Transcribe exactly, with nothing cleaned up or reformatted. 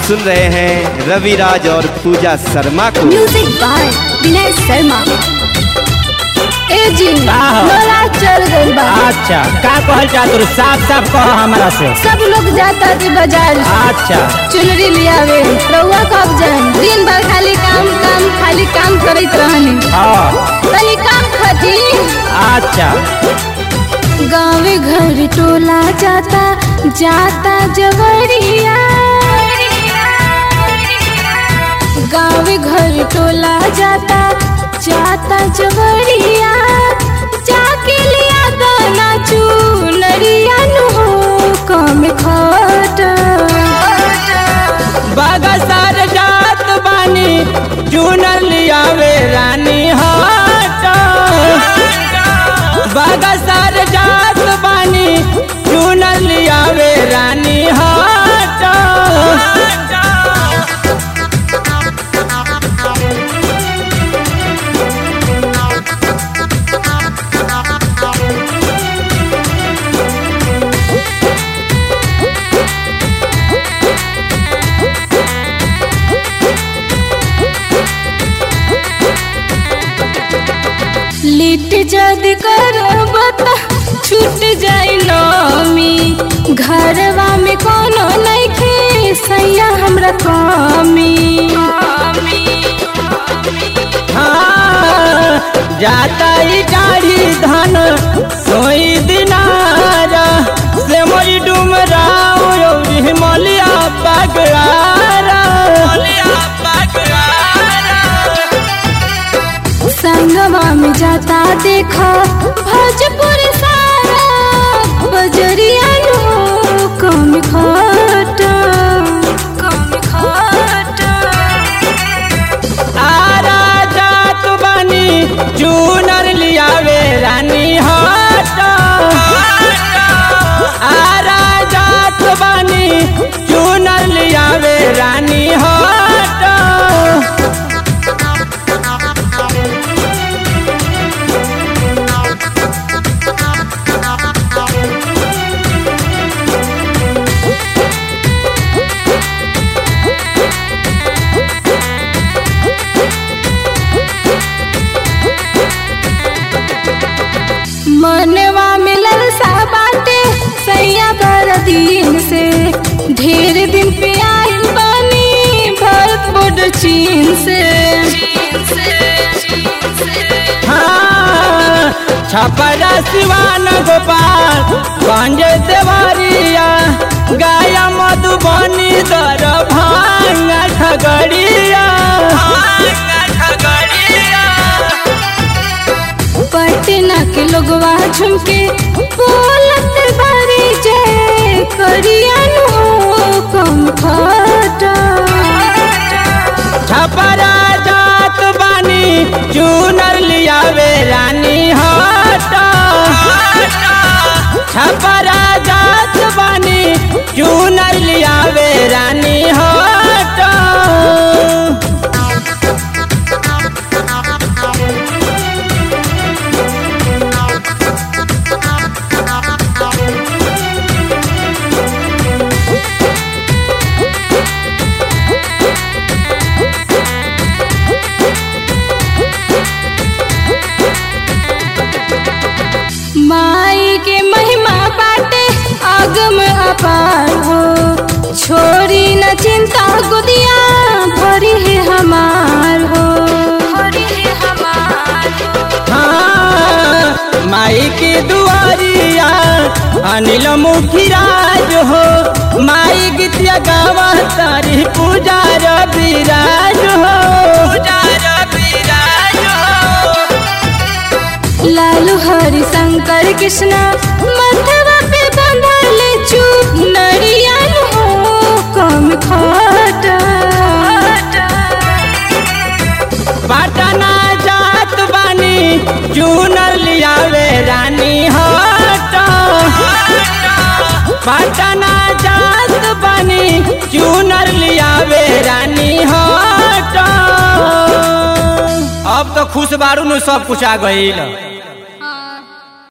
सुन रहे हैं रविराज और पूजा शर्मा को। Music by Vinay Sharma. ए जी लोला चल गइल बा। अच्छा का कहल जा तू साफ साफ कह हमरा से। सब लोग जाता थी बाजार। अच्छा चुनरी लियावे रउआ कब जाए? दिन भर खाली काम काम खाली काम करत रहनी। हां तनी काम खती। अच्छा गाँव घर टोला जाता जाता जवरिया। गाँव घर टोला जाता जाता जवरिया। जाके लिया दाना चुनरिया नु हो कम खट। बागसर जात बानी चुनर लियावे रानी हाट। बागसर जात बानी चुनर लियावे रानी हाट। लिट जद करबत छूट जाई नमी। घरवा में कोनो नइखे सैया हमरा कमी। हाँ जाता ही गाड़ी धन सोई दिनारा से मोरी डुमराव मलिया पगड़ारा। संगवा में जाता देखा भोजपुर सारा बजरिया नो कम खट कम खट। आरा जात बानी चुनर लियावे रानी हाट। आरा जात बानी चुनर लियावे रानी हाट। मनवा में ललसा बाटे सैया बर दिन से। ढेर दिन पे आइल बानी भरतपुर चीन से। हाँ छपरा सिवान गोपाल गंज देवरिया गाया मधुबनी दर भांगा खगड़िया। पटना के लोगवा झुमके बोलत बारी जय करिया नो कम खट। छपरा जात बानी चुनर लियावे रानी हाट। छपरा जात बानी चुनर लियावे रानी हाट। माई के महिमा बाटे आगम अपार हो। छोरी न चिंता गुदिया भरी है हमार हो भरी है हमार हो। हाँ माई की दुआरिया अनिल मुखिराज हो। माई गीतिया गावा तारी पूजा रविराज हो। लालू हरि शंकर कृष्णा मथवा पे बंधल चुनरिया हो कम खट। पटना जात बानी चुनर लियावे रानी हाट। पटना जात बानी चुनर लियावे रानी हाट। अब तो खुश बारू नु सब कुछ आ गईल।